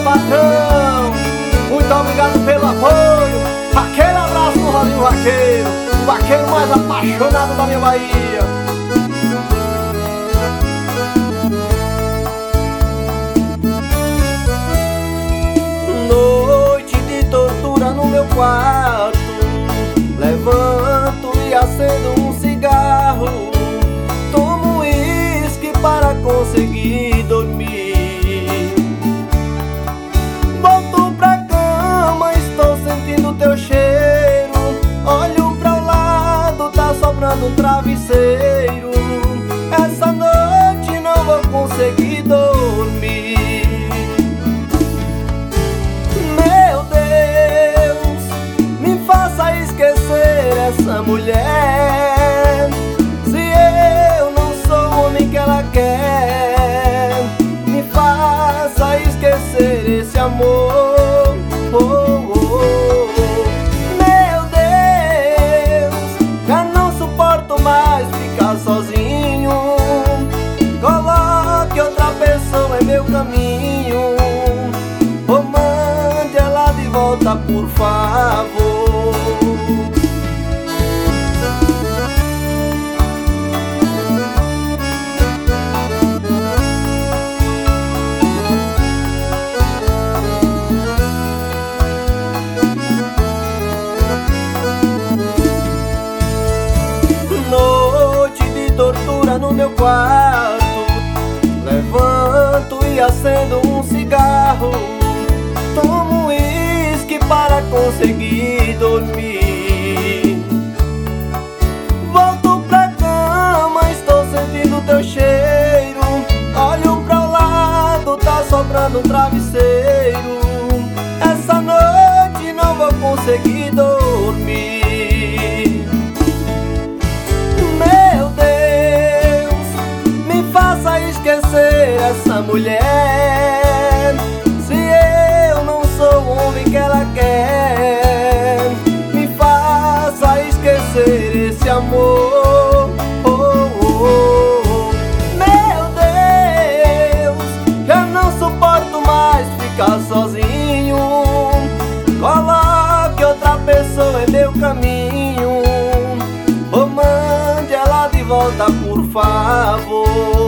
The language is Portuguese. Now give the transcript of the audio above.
patrão, muito obrigado pelo apoio. Aquele abraço no Rosinho Vaqueiro, o vaqueiro mais apaixonado da minha Bahia. Noite de tortura no meu quarto, levanto e acendo um cigarro, tomo um uísque para conseguir dormir. Volto pra cama, estou sentindo teu cheiro, olho pra o lado, tá sobrando um travesseiro. Essa noite não vou conseguir dormir. Meu Deus, me faça esquecer essa mulher. Se eu não sou o homem que ela quer, me faça esquecer esse amor. Oh, oh, oh. Meu Deus, já não suporto mais ficar sozinho. Coloque outra pessoa em meu caminho, ou mande ela de volta, por favor. Noite de tortura no meu quarto, levanto e acendo um cigarro, tomo um uísque para conseguir dormir. Volto pra cama, estou sentindo teu cheiro, olho pra o lado, tá sobrando um travesseiro. Essa noite não vou conseguir dormir. Meu Deus, me faça esquecer essa mulher. Se eu não sou o homem que ela quer, me faça esquecer esse amor. Oh, oh, oh. Meu Deus, já não suporto mais ficar sozinho. Coloque outra pessoa em meu caminho, ou mande ela de volta, por favor.